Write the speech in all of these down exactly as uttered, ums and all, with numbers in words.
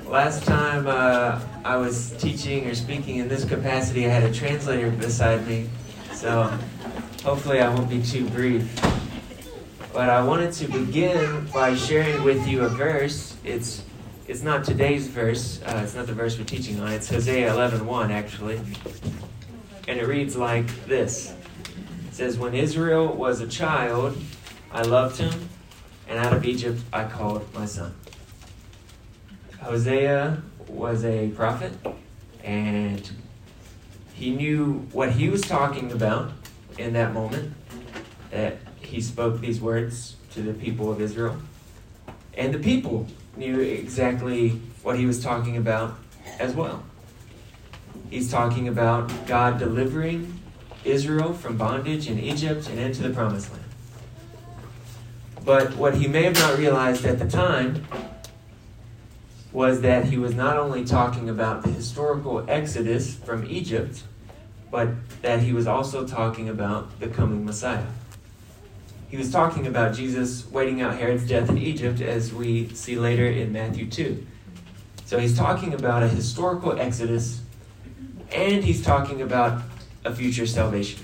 Last time uh, I was teaching or speaking in this capacity, I had a translator beside me, so hopefully I won't be too brief. But I wanted to begin by sharing with you a verse. It's it's not today's verse. Uh, it's not the verse we're teaching on. It's Hosea eleven one, actually. And it reads like this. It says, "When Israel was a child, I loved him, and out of Egypt I called my son." Hosea was a prophet, and he knew what he was talking about in that moment, that he spoke these words to the people of Israel. And the people knew exactly what he was talking about as well. He's talking about God delivering Israel from bondage in Egypt and into the Promised Land. But what he may have not realized at the time was that he was not only talking about the historical exodus from Egypt, but that he was also talking about the coming Messiah. He was talking about Jesus waiting out Herod's death in Egypt, as we see later in Matthew two. So he's talking about a historical exodus, and he's talking about a future salvation.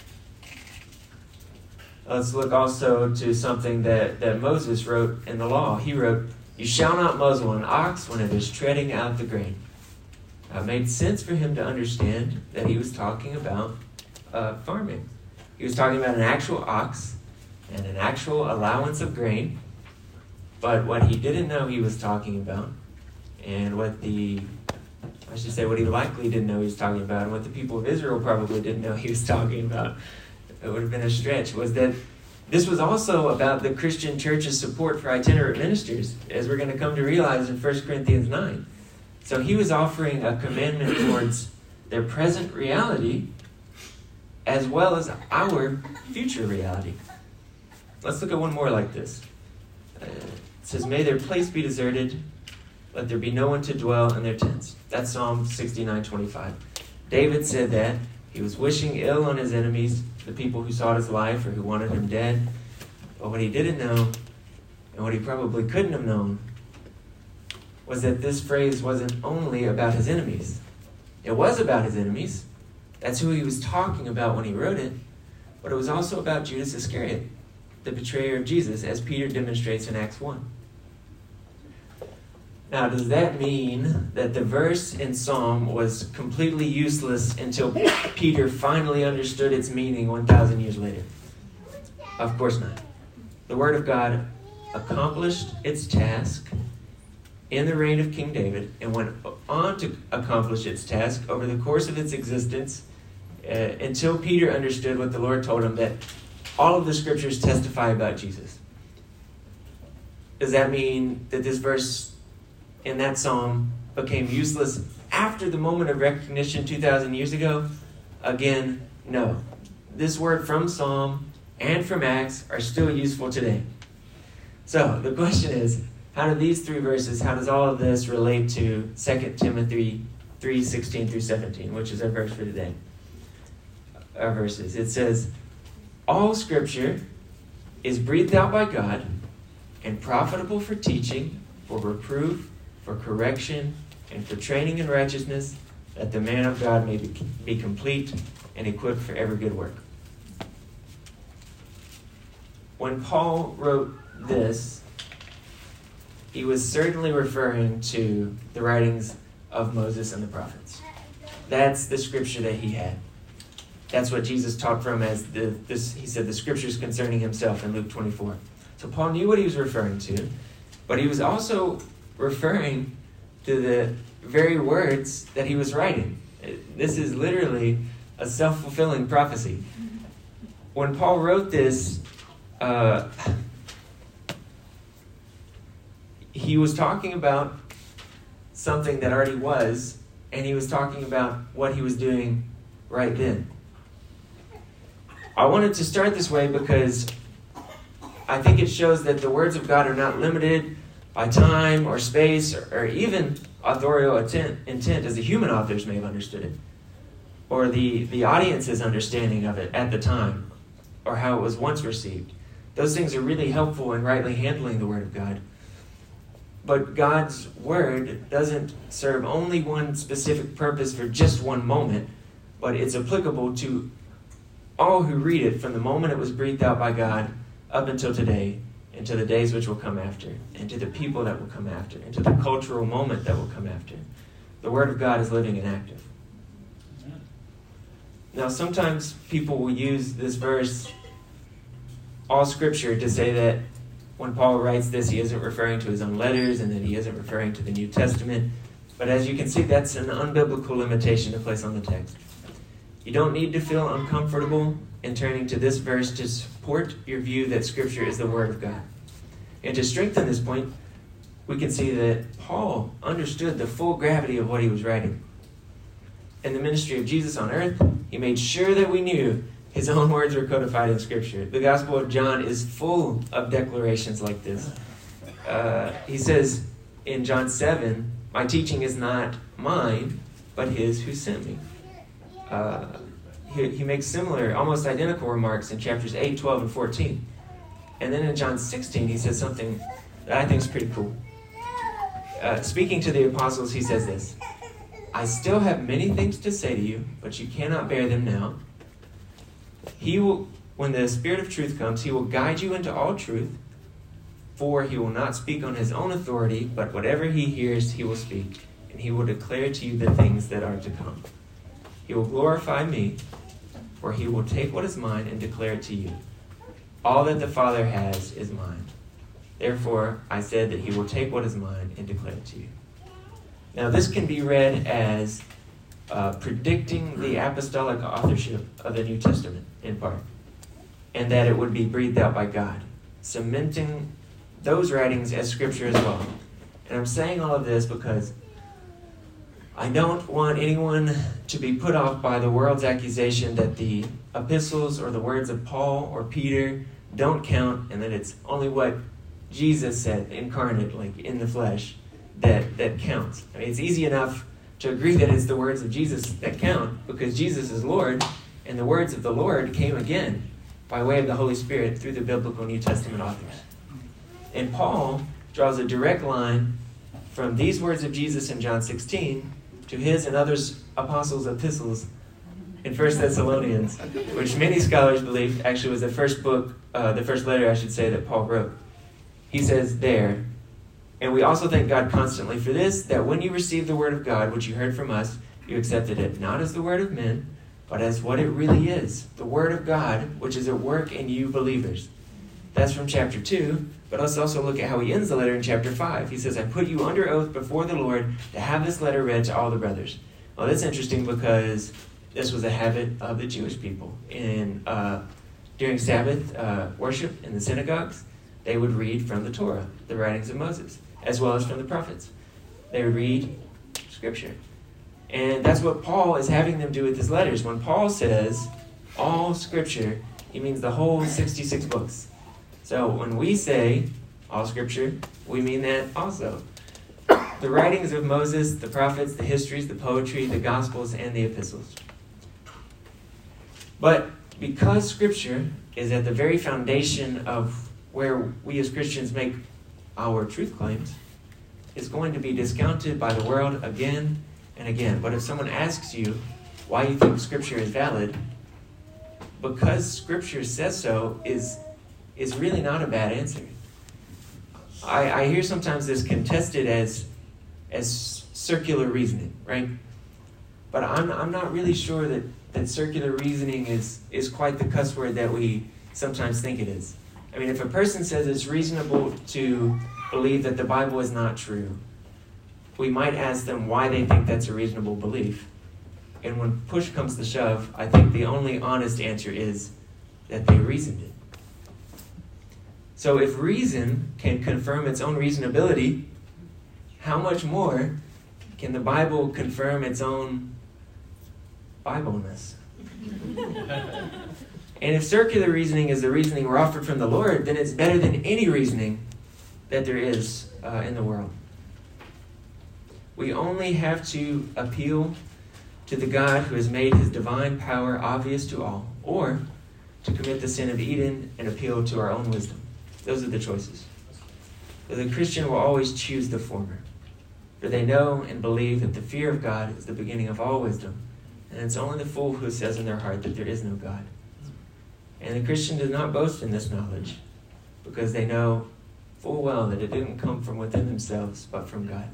Let's look also to something that, that Moses wrote in the law. He wrote, "You shall not muzzle an ox when it is treading out the grain." Uh, it made sense for him to understand that he was talking about uh, farming. He was talking about an actual ox and an actual allowance of grain. But what he didn't know he was talking about, and what the, I should say what he likely didn't know he was talking about, and what the people of Israel probably didn't know he was talking about, it would have been a stretch, was that this was also about the Christian church's support for itinerant ministers, as we're going to come to realize in First Corinthians nine. So he was offering a commandment towards their present reality as well as our future reality. Let's look at one more like this. Uh, it says, "May their place be deserted, let there be no one to dwell in their tents." That's Psalm sixty-nine twenty-five. David said that. He was wishing ill on his enemies, the people who sought his life or who wanted him dead. But what he didn't know, and what he probably couldn't have known, was that this phrase wasn't only about his enemies. It was about his enemies. That's who he was talking about when he wrote it. But it was also about Judas Iscariot, the betrayer of Jesus, as Peter demonstrates in Acts one. Now, does that mean that the verse in Psalm was completely useless until Peter finally understood its meaning one thousand years later? Of course not. The Word of God accomplished its task in the reign of King David and went on to accomplish its task over the course of its existence uh, until Peter understood what the Lord told him, that all of the Scriptures testify about Jesus. Does that mean that this verse in that psalm became useless after the moment of recognition two thousand years ago? Again, no. This word from Psalm and from Acts are still useful today. So the question is, how do these three verses, how does all of this relate to Second Timothy three sixteen through seventeen, which is our verse for today? Our verses. It says, "All Scripture is breathed out by God and profitable for teaching, for reproof, for correction, and for training in righteousness, that the man of God may be, be complete and equipped for every good work." When Paul wrote this, he was certainly referring to the writings of Moses and the prophets. That's the scripture that he had. That's what Jesus taught from as the this. He said the scriptures concerning himself in Luke twenty-four. So Paul knew what he was referring to, but he was also referring to the very words that he was writing. This is literally a self-fulfilling prophecy. When Paul wrote this, uh, he was talking about something that already was, and he was talking about what he was doing right then. I wanted to start this way because I think it shows that the words of God are not limited by time or space or, or even authorial intent, intent, as the human authors may have understood it, or the, the audience's understanding of it at the time, or how it was once received. Those things are really helpful in rightly handling the Word of God. But God's word doesn't serve only one specific purpose for just one moment, but it's applicable to all who read it from the moment it was breathed out by God up until today, and to the days which will come after, and to the people that will come after, and to the cultural moment that will come after. The word of God is living and active. Now, sometimes people will use this verse, all Scripture, to say that when Paul writes this, he isn't referring to his own letters and that he isn't referring to the New Testament. But as you can see, that's an unbiblical limitation to place on the text. You don't need to feel uncomfortable in turning to this verse to support your view that Scripture is the Word of God. And to strengthen this point, we can see that Paul understood the full gravity of what he was writing. In the ministry of Jesus on earth, he made sure that we knew his own words were codified in Scripture. The Gospel of John is full of declarations like this. Uh, he says in John seven, my teaching is not mine, but his who sent me. Uh, he, he makes similar, almost identical remarks in chapters eight, twelve, and fourteen. And then in John sixteen, he says something that I think is pretty cool. Uh, speaking to the apostles, he says this, I still have many things to say to you, but you cannot bear them now. He will, when the Spirit of truth comes, he will guide you into all truth, for he will not speak on his own authority, but whatever he hears, he will speak, and he will declare to you the things that are to come. He will glorify me, for he will take what is mine and declare it to you. All that the Father has is mine. Therefore, I said that he will take what is mine and declare it to you. Now, this can be read as uh, predicting the apostolic authorship of the New Testament, in part, and that it would be breathed out by God, cementing those writings as Scripture as well. And I'm saying all of this because I don't want anyone to be put off by the world's accusation that the epistles or the words of Paul or Peter don't count, and that it's only what Jesus said, incarnate, like in the flesh, that, that counts. I mean, it's easy enough to agree that it's the words of Jesus that count, because Jesus is Lord, and the words of the Lord came again by way of the Holy Spirit through the biblical New Testament authors. And Paul draws a direct line from these words of Jesus in John sixteen to his and others' apostles' epistles in First Thessalonians, which many scholars believe actually was the first book, uh, the first letter, I should say, that Paul wrote. He says there, and we also thank God constantly for this, that when you received the word of God, which you heard from us, you accepted it not as the word of men, but as what it really is, the word of God, which is at work in you believers. That's from chapter two, but let's also look at how he ends the letter in chapter five. He says, I put you under oath before the Lord to have this letter read to all the brothers. Well, that's interesting because this was a habit of the Jewish people. In uh, during Sabbath uh, worship in the synagogues, they would read from the Torah, the writings of Moses, as well as from the prophets. They would read Scripture. And that's what Paul is having them do with his letters. When Paul says all Scripture, he means the whole sixty-six books. So when we say all Scripture, we mean that also. The writings of Moses, the prophets, the histories, the poetry, the Gospels, and the epistles. But because Scripture is at the very foundation of where we as Christians make our truth claims, it's going to be discounted by the world again and again. But if someone asks you why you think Scripture is valid, because Scripture says so is, is really not a bad answer. I, I hear sometimes this contested as, as circular reasoning, right? But I'm, I'm not really sure that that circular reasoning is, is quite the cuss word that we sometimes think it is. I mean, if a person says it's reasonable to believe that the Bible is not true, we might ask them why they think that's a reasonable belief. And when push comes to shove, I think the only honest answer is that they reasoned it. So if reason can confirm its own reasonability, how much more can the Bible confirm its own Bibleness? And if circular reasoning is the reasoning we're offered from the Lord, then it's better than any reasoning that there is uh, in the world. We only have to appeal to the God who has made his divine power obvious to all, or to commit the sin of Eden and appeal to our own wisdom. Those are the choices. So the Christian will always choose the former. For they know and believe that the fear of God is the beginning of all wisdom, and it's only the fool who says in their heart that there is no God. And the Christian does not boast in this knowledge, because they know full well that it didn't come from within themselves, but from God.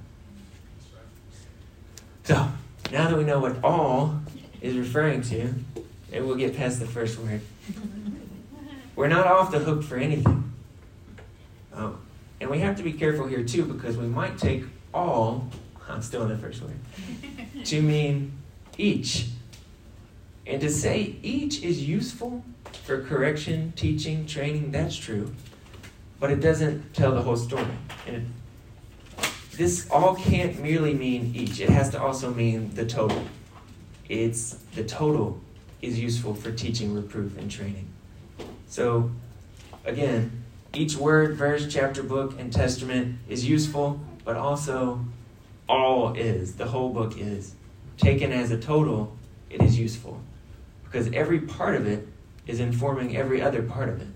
So, now that we know what all is referring to, maybe we'll get past the first word. We're not off the hook for anything. Oh, and we have to be careful here too, because we might take all, I'm still in the first word, to mean each. And to say each is useful for correction, teaching, training, that's true. But it doesn't tell the whole story. And it, this all can't merely mean each. It has to also mean the total. It's the total is useful for teaching, reproof, and training. So, again, each word, verse, chapter, book, and testament is useful, but also all is. The whole book is. Taken as a total, it is useful. Because every part of it is informing every other part of it.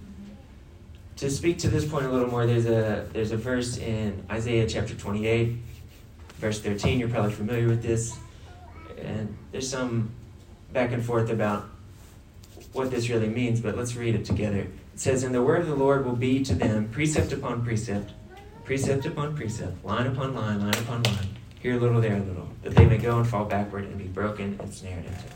To speak to this point a little more, there's a there's a verse in Isaiah chapter twenty-eight, verse thirteen. You're probably familiar with this. And there's some back and forth about what this really means, but let's read it together. It says, "And the word of the Lord will be to them precept upon precept, precept upon precept, line upon line, line upon line, here a little, there a little, that they may go and fall backward and be broken and snared into."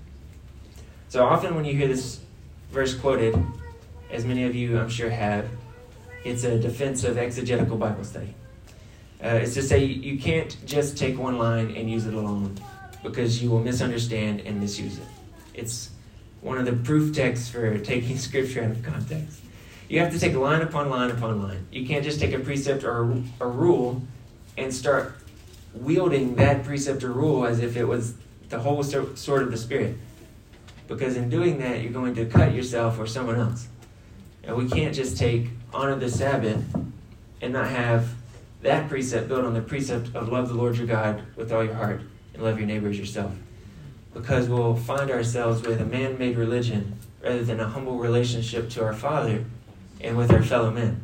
So often when you hear this verse quoted, as many of you I'm sure have, it's a defense of exegetical Bible study. Uh, it's to say you can't just take one line and use it alone, because you will misunderstand and misuse it. It's one of the proof texts for taking Scripture out of context. You have to take line upon line upon line. You can't just take a precept or a, a rule and start wielding that precept or rule as if it was the whole sword of the Spirit. Because in doing that, you're going to cut yourself or someone else. And we can't just take honor the Sabbath and not have that precept built on the precept of love the Lord your God with all your heart and love your neighbor as yourself. Because we'll find ourselves with a man-made religion rather than a humble relationship to our Father and with our fellow men.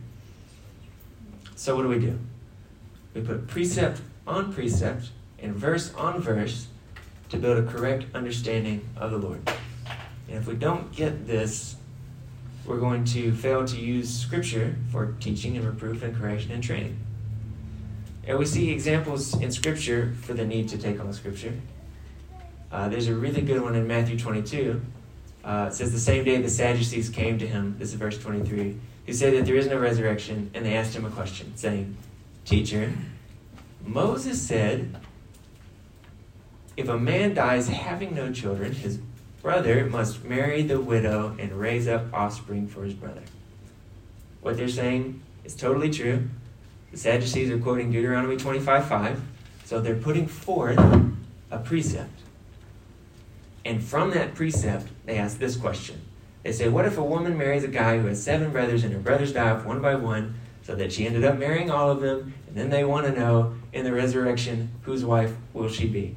So what do we do? We put precept on precept and verse on verse to build a correct understanding of the Lord. And if we don't get this, we're going to fail to use Scripture for teaching and reproof and correction and training. And we see examples in Scripture for the need to take on Scripture. Uh, there's a really good one in Matthew twenty-two. Uh, it says, "The same day the Sadducees came to him," this is verse twenty-three, "who said that there is no resurrection, and they asked him a question, saying, 'Teacher, Moses said, if a man dies having no children, his brother must marry the widow and raise up offspring for his brother.'" What they're saying is totally true. The Sadducees are quoting Deuteronomy twenty-five five, so they're putting forth a precept. And from that precept, they ask this question. They say, what if a woman marries a guy who has seven brothers and her brothers die off one by one, so that she ended up marrying all of them, and then they want to know, in the resurrection, whose wife will she be?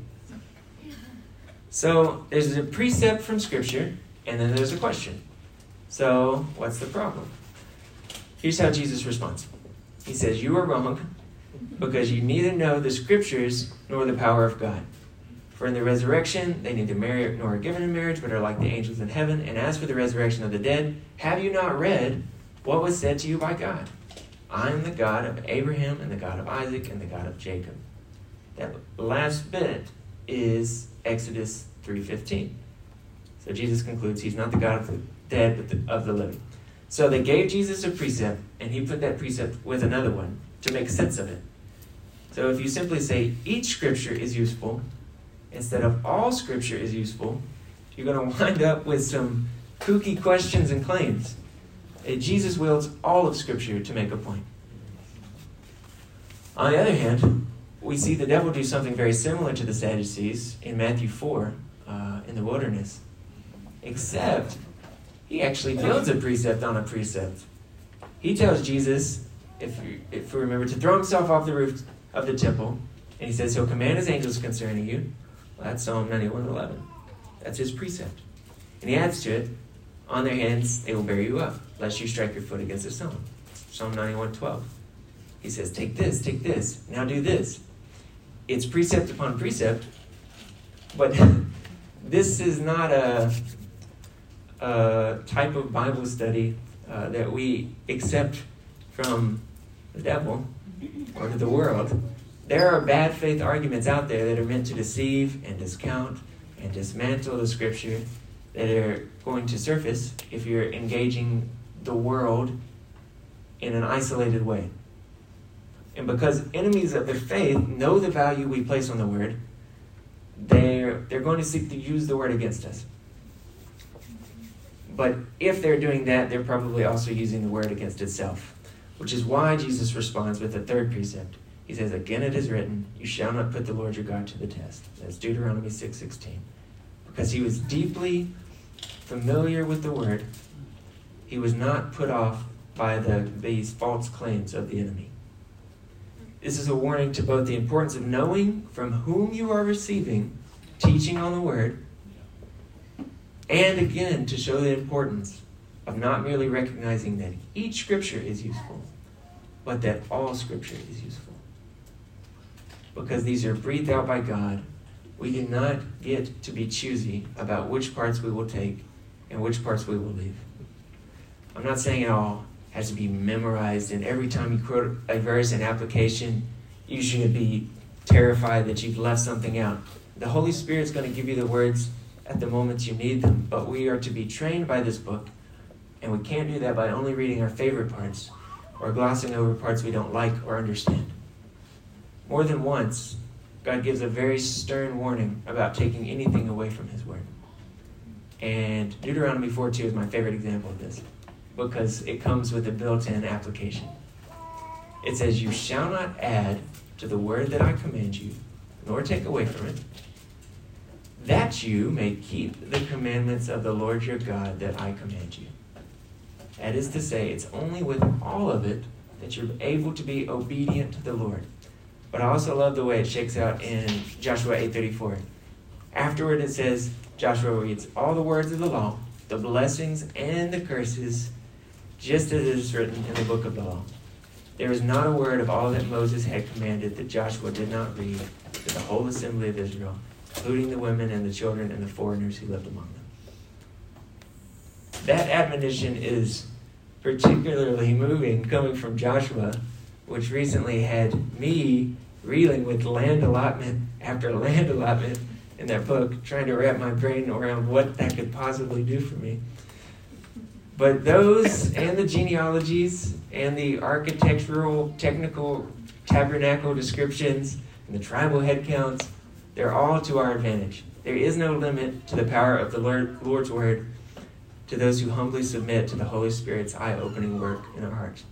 So there's a precept from Scripture, and then there's a question. So what's the problem? Here's how Jesus responds. He says, "You are wrong, because you neither know the Scriptures nor the power of God. For in the resurrection, they neither marry nor are given in marriage, but are like the angels in heaven. And as for the resurrection of the dead, have you not read what was said to you by God? I am the God of Abraham, and the God of Isaac, and the God of Jacob." That last bit is Exodus three fifteen. So Jesus concludes he's not the God of the dead, but the, of the living. So they gave Jesus a precept, and he put that precept with another one to make sense of it. So if you simply say each Scripture is useful, instead of all Scripture is useful, you're going to wind up with some kooky questions and claims. Jesus wields all of Scripture to make a point. On the other hand, we see the devil do something very similar to the Sadducees in Matthew four uh, in the wilderness. Except he actually builds a precept on a precept. He tells Jesus, if you, if we remember, to throw himself off the roof of the temple. And he says he'll command his angels concerning you. Well, that's Psalm ninety-one eleven. That's his precept. And he adds to it, on their hands they will bear you up, lest you strike your foot against a stone. Psalm ninety-one twelve. He says, take this, take this, now do this. It's precept upon precept, but this is not a, a type of Bible study uh, that we accept from the devil or to the world. There are bad faith arguments out there that are meant to deceive and discount and dismantle the Scripture that are going to surface if you're engaging the world in an isolated way. And because enemies of the faith know the value we place on the Word, they're, they're going to seek to use the Word against us. But if they're doing that, they're probably also using the Word against itself, which is why Jesus responds with a third precept. He says, again it is written, you shall not put the Lord your God to the test. That's Deuteronomy six sixteen. Because he was deeply familiar with the Word, he was not put off by the, these false claims of the enemy. This is a warning to both the importance of knowing from whom you are receiving teaching on the Word, and again, to show the importance of not merely recognizing that each Scripture is useful, but that all Scripture is useful. Because these are breathed out by God, we do not get to be choosy about which parts we will take and which parts we will leave. I'm not saying it all has to be memorized, and every time you quote a verse in application, you should be terrified that you've left something out. The Holy Spirit's going to give you the words at the moments you need them, but we are to be trained by this book, and we can't do that by only reading our favorite parts or glossing over parts we don't like or understand. More than once, God gives a very stern warning about taking anything away from his word. And Deuteronomy four two is my favorite example of this, because it comes with a built-in application. It says, you shall not add to the word that I command you, nor take away from it, that you may keep the commandments of the Lord your God that I command you. That is to say, it's only with all of it that you're able to be obedient to the Lord. But I also love the way it shakes out in Joshua eight thirty-four. Afterward it says, Joshua reads all the words of the law, the blessings and the curses, just as it is written in the book of the law. There is not a word of all that Moses had commanded that Joshua did not read to the whole assembly of Israel, including the women and the children and the foreigners who lived among them. That admonition is particularly moving coming from Joshua, which recently had me reeling with land allotment after land allotment in that book, trying to wrap my brain around what that could possibly do for me. But those and the genealogies and the architectural, technical tabernacle descriptions and the tribal head counts, they're all to our advantage. There is no limit to the power of the Lord, Lord's word to those who humbly submit to the Holy Spirit's eye-opening work in our hearts.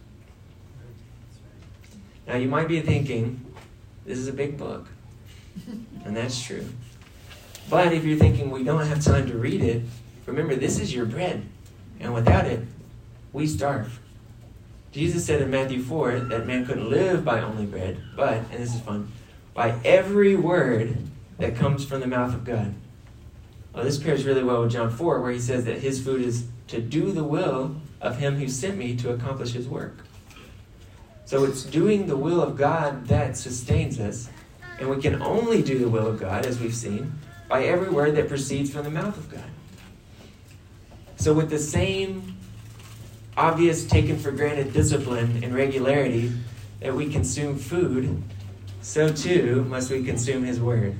Now you might be thinking, this is a big book, and that's true. But if you're thinking we don't have time to read it, remember this is your bread, and without it, we starve. Jesus said in Matthew four that man couldn't live by only bread, but, and this is fun, by every word that comes from the mouth of God. Well, this pairs really well with John four, where he says that his food is to do the will of him who sent me to accomplish his work. So it's doing the will of God that sustains us, and we can only do the will of God, as we've seen, by every word that proceeds from the mouth of God. So with the same obvious taken for granted discipline and regularity that we consume food, so too must we consume his word.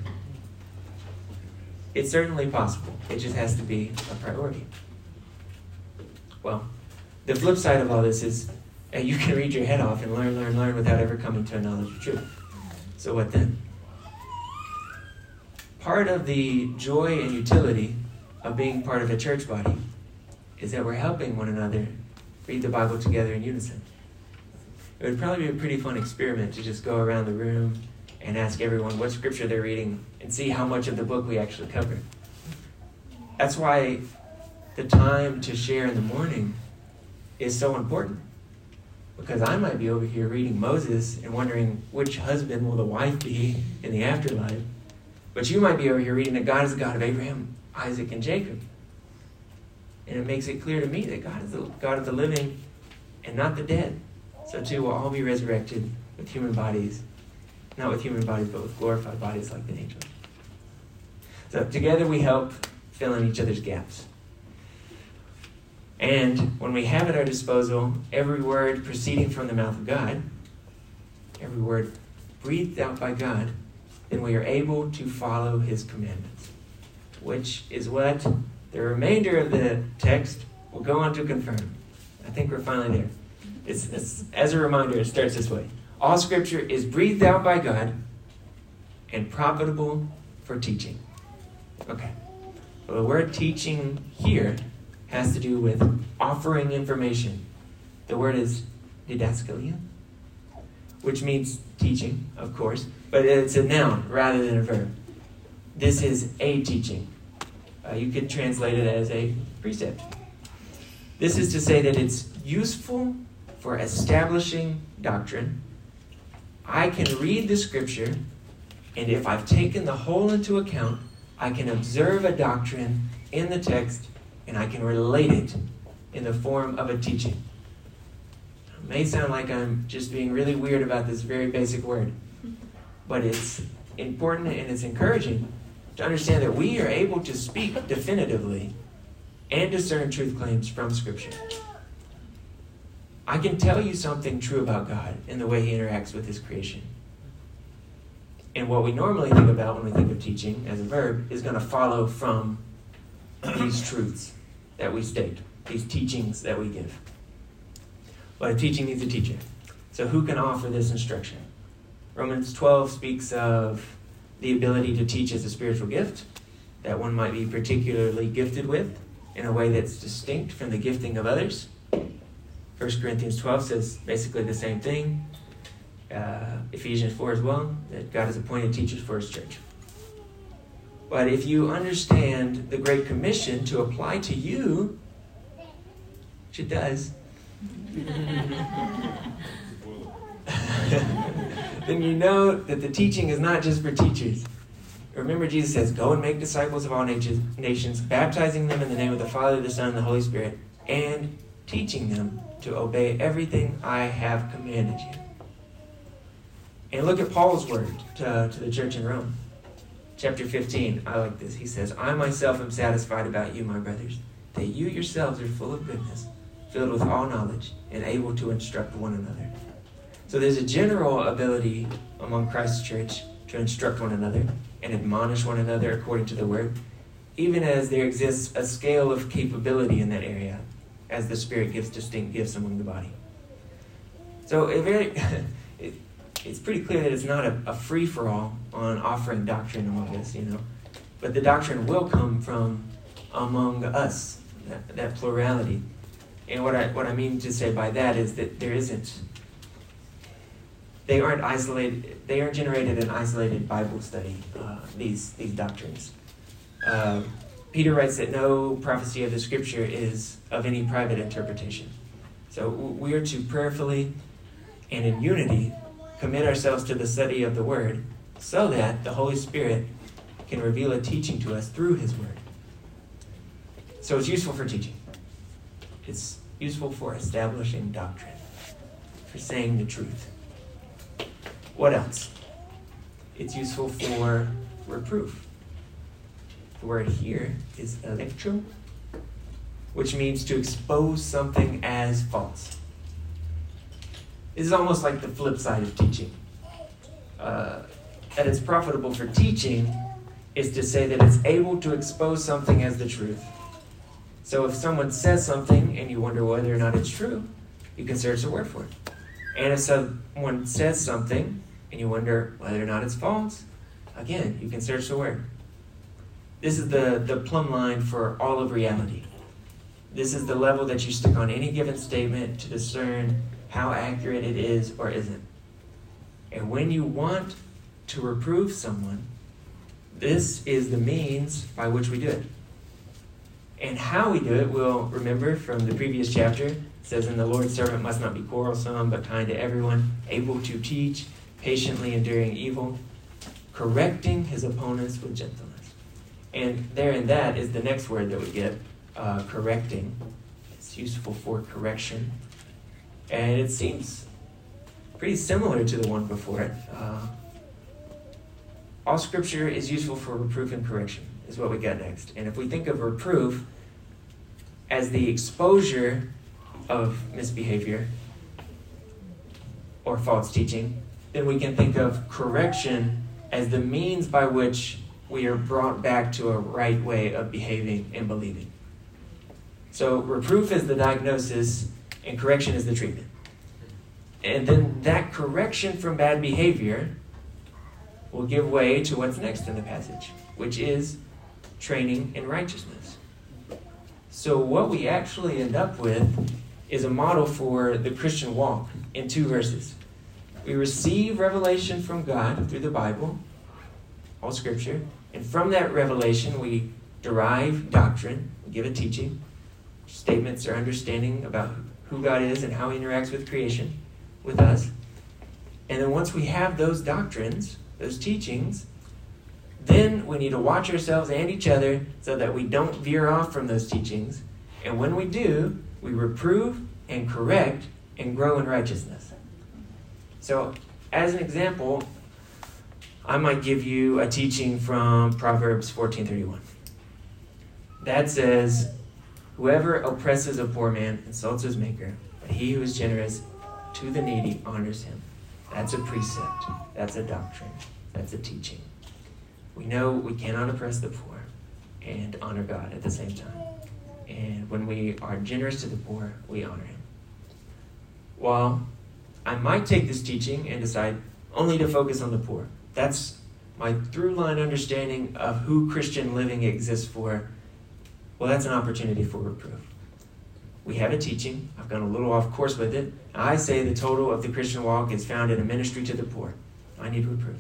It's certainly possible. It just has to be a priority. Well, the flip side of all this is uh, you can read your head off and learn, learn, learn without ever coming to a knowledge of truth. So what then? Part of the joy and utility of being part of a church body is that we're helping one another read the Bible together in unison. It would probably be a pretty fun experiment to just go around the room and ask everyone what scripture they're reading and see how much of the book we actually cover. That's why the time to share in the morning is so important. Because I might be over here reading Moses and wondering which husband will the wife be in the afterlife. But you might be over here reading that God is the God of Abraham, Isaac, and Jacob. And it makes it clear to me that God is the God of the living and not the dead. So too we'll all be resurrected with human bodies, not with human bodies, but with glorified bodies like the angels. So together we help fill in each other's gaps. And when we have at our disposal every word proceeding from the mouth of God, every word breathed out by God, then we are able to follow his commandments, which is what the remainder of the text will go on to confirm. I think we're finally there. It's, it's, as a reminder, it starts this way. All Scripture is breathed out by God and profitable for teaching. Okay. Well, the word teaching here has to do with offering information. The word is didaskalia, which means teaching, of course, but it's a noun rather than a verb. This is a teaching. Uh, you could translate it as a precept. This is to say that it's useful for establishing doctrine. I can read the Scripture, and if I've taken the whole into account, I can observe a doctrine in the text, and I can relate it in the form of a teaching. It may sound like I'm just being really weird about this very basic word, but it's important and it's encouraging to understand that we are able to speak definitively and discern truth claims from Scripture. I can tell you something true about God in the way he interacts with his creation. And what we normally think about when we think of teaching as a verb is going to follow from these truths that we state, these teachings that we give. But a teaching needs a teacher. So who can offer this instruction? Romans twelve speaks of the ability to teach as a spiritual gift that one might be particularly gifted with in a way that's distinct from the gifting of others. First Corinthians twelve says basically the same thing. Uh, Ephesians four as well, that God has appointed teachers for his church. But if you understand the Great Commission to apply to you, which it does, then you know that the teaching is not just for teachers. Remember, Jesus says, go and make disciples of all nations, baptizing them in the name of the Father, the Son, and the Holy Spirit, and teaching them to obey everything I have commanded you. And look at Paul's word to, to the church in Rome. Chapter fifteen, I like this. He says, I myself am satisfied about you, my brothers, that you yourselves are full of goodness, filled with all knowledge, and able to instruct one another. So there's a general ability among Christ's church to instruct one another and admonish one another according to the word, even as there exists a scale of capability in that area as the Spirit gives distinct gifts among the body. So it very, it, it's pretty clear that it's not a, a free-for-all on offering doctrine among us, you know. But the doctrine will come from among us, that, that plurality. And what I what I mean to say by that is that there isn't, they aren't isolated, they aren't generated in isolated Bible study, uh, these, these doctrines. Uh, Peter writes that no prophecy of the Scripture is of any private interpretation. So we are to prayerfully and in unity commit ourselves to the study of the Word so that the Holy Spirit can reveal a teaching to us through His Word. So it's useful for teaching. It's useful for establishing doctrine, for saying the truth. What else? It's useful for reproof. The word here is electro, which means to expose something as false. This is almost like the flip side of teaching. Uh, that it's profitable for teaching is to say that it's able to expose something as the truth. So if someone says something and you wonder whether or not it's true, you can search the word for it. And if someone says something and you wonder whether or not it's false, again, you can search the word. This is the, the plumb line for all of reality. This is the level that you stick on any given statement to discern how accurate it is or isn't. And when you want to reprove someone, this is the means by which we do it. And how we do it, we'll remember from the previous chapter. It says, and the Lord's servant must not be quarrelsome, but kind to everyone, able to teach, patiently enduring evil, correcting his opponents with gentleness. And there in that is the next word that we get, uh, correcting. It's useful for correction. And it seems pretty similar to the one before it. Uh, all Scripture is useful for reproof and correction, is what we got next. And if we think of reproof as the exposure of misbehavior or false teaching, then we can think of correction as the means by which we are brought back to a right way of behaving and believing. So reproof is the diagnosis and correction is the treatment. And then that correction from bad behavior will give way to what's next in the passage, which is training in righteousness. So what we actually end up with is a model for the Christian walk in two verses. We receive revelation from God through the Bible, all Scripture, and from that revelation we derive doctrine, we give a teaching, statements or understanding about who God is and how he interacts with creation, with us. And then once we have those doctrines, those teachings, then we need to watch ourselves and each other so that we don't veer off from those teachings. And when we do, we reprove and correct and grow in righteousness. So, as an example, I might give you a teaching from Proverbs fourteen thirty-one. That says, whoever oppresses a poor man insults his maker, but he who is generous to the needy honors him. That's a precept. That's a doctrine. That's a teaching. We know we cannot oppress the poor and honor God at the same time. And when we are generous to the poor, we honor him. Well, I might take this teaching and decide only to focus on the poor. That's my through-line understanding of who Christian living exists for. Well, that's an opportunity for reproof. We have a teaching. I've gone a little off course with it. I say the total of the Christian walk is found in a ministry to the poor. I need reproof.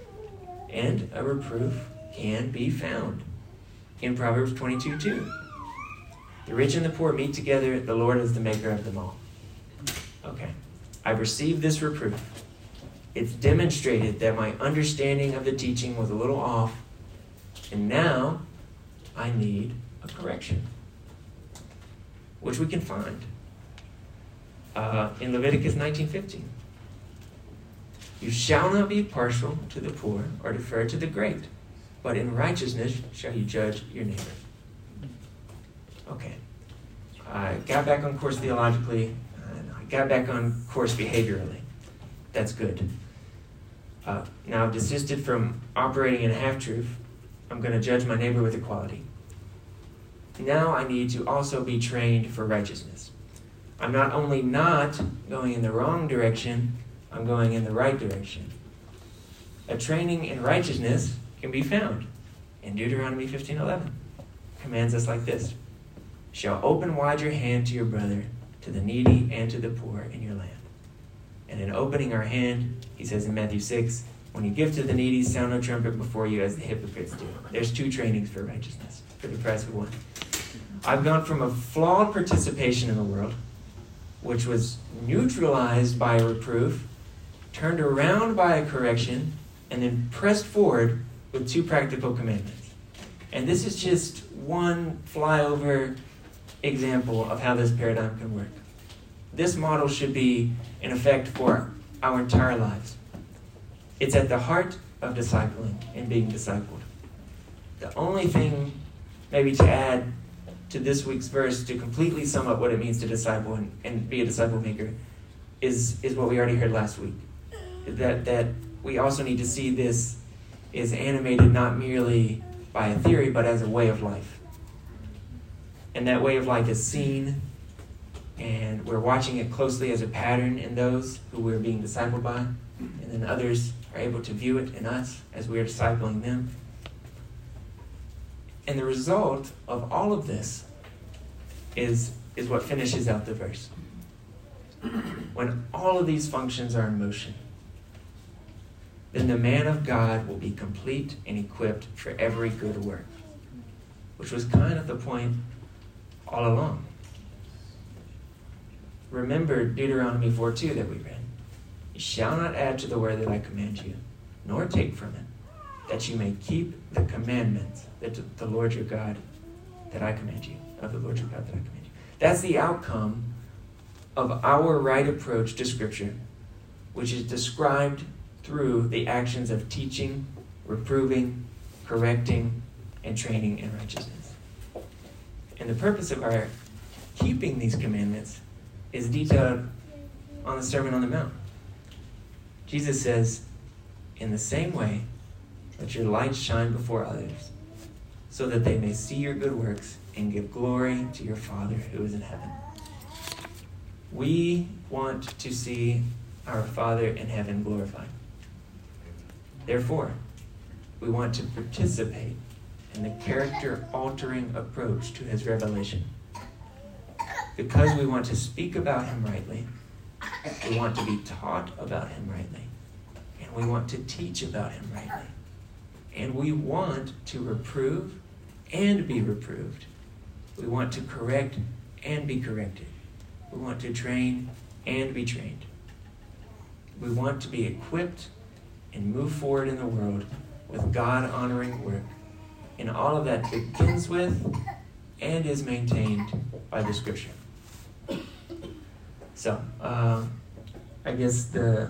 And a reproof can be found in Proverbs twenty-two two. The rich and the poor meet together. The Lord is the maker of them all. Okay. I've received this reproof. It's demonstrated that my understanding of the teaching was a little off. And now I need a correction, which we can find uh, in Leviticus nineteen fifteen. You shall not be partial to the poor or defer to the great, but in righteousness shall you judge your neighbor. Okay. I got back on course theologically, and I got back on course behaviorally. That's good. Uh, now I've desisted from operating in a half-truth. I'm going to judge my neighbor with equality. Now I need to also be trained for righteousness. I'm not only not going in the wrong direction, I'm going in the right direction. A training in righteousness can be found in Deuteronomy fifteen eleven. Commands us like this: shall open wide your hand to your brother, to the needy and to the poor in your land. And in opening our hand, he says in Matthew six, when you give to the needy, sound no trumpet before you as the hypocrites do. There's two trainings for righteousness for the price of one. I've gone from a flawed participation in the world, which was neutralized by a reproof, turned around by a correction, and then pressed forward with two practical commandments. And this is just one flyover example of how this paradigm can work. This model should be in effect for our entire lives. It's at the heart of discipling and being discipled. The only thing maybe to add to this week's verse to completely sum up what it means to disciple and, and be a disciple maker is, is what we already heard last week. That, that we also need to see this is animated not merely by a theory, but as a way of life. And that way of life is seen, and we're watching it closely as a pattern in those who we're being discipled by, and then others are able to view it in us as we are discipling them. And the result of all of this is, is what finishes out the verse. When all of these functions are in motion, then the man of God will be complete and equipped for every good work, which was kind of the point all along. Remember Deuteronomy four two that we read. You shall not add to the word that I command you, nor take from it, that you may keep the commandments that the Lord your God that I command you, of the Lord your God that I command you. That's the outcome of our right approach to Scripture. which is described through the actions of teaching, reproving, correcting, and training in righteousness. And the purpose of our keeping these commandments is detailed on the Sermon on the Mount. Jesus says, in the same way, let your light shine before others, so that they may see your good works and give glory to your Father who is in heaven. We want to see our Father in heaven glorified. Therefore, we want to participate in the character-altering approach to his revelation. Because we want to speak about him rightly, we want to be taught about him rightly, and we want to teach about him rightly. And we want to reprove and be reproved. We want to correct and be corrected. We want to train and be trained. We want to be equipped and move forward in the world with God-honoring work. And all of that begins with and is maintained by the Scripture. So, uh, I guess the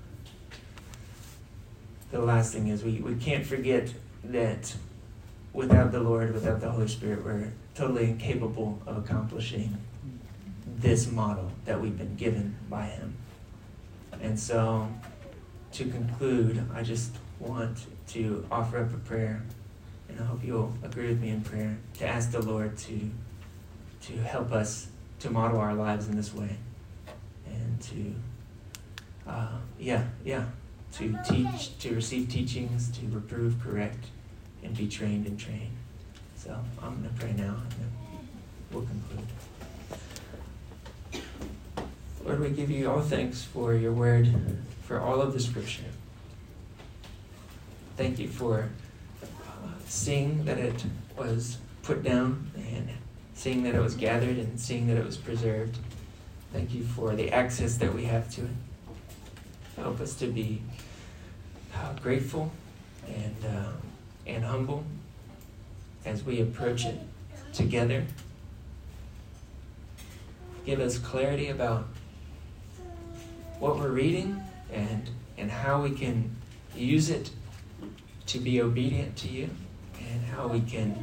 the last thing is we, we can't forget that without the Lord, without the Holy Spirit, we're totally incapable of accomplishing this model that we've been given by him. And so, to conclude, I just want to offer up a prayer, and I hope you'll agree with me in prayer, to ask the Lord to, to help us to model our lives in this way, and to, uh, yeah, yeah, to teach, to receive teachings, to reprove, correct, and be trained and trained. So I'm going to pray now, and then we'll conclude. Lord, we give you all thanks for your word, for all of the Scripture. Thank you for uh, seeing that it was put down, and seeing that it was gathered, and seeing that it was preserved. Thank you for the access that we have to it. Help us to be uh, grateful and uh, and humble as we approach it together. Give us clarity about what we're reading and and how we can use it to be obedient to you, and how we can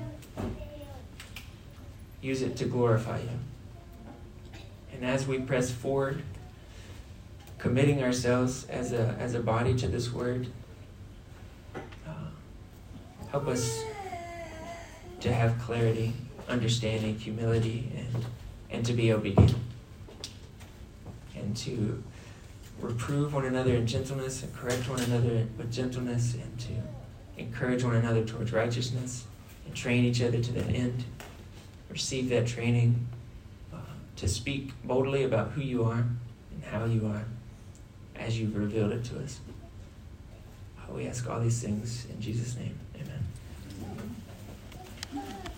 use it to glorify you. And as we press forward, committing ourselves as a as a body to this word, uh, help us to have clarity, understanding, humility, and and to be obedient, and to reprove one another in gentleness, and correct one another with gentleness, and to encourage one another towards righteousness, and train each other to that end. Receive that training uh, to speak boldly about who you are and how you are as you've revealed it to us. Uh, we ask all these things in Jesus' name. Amen.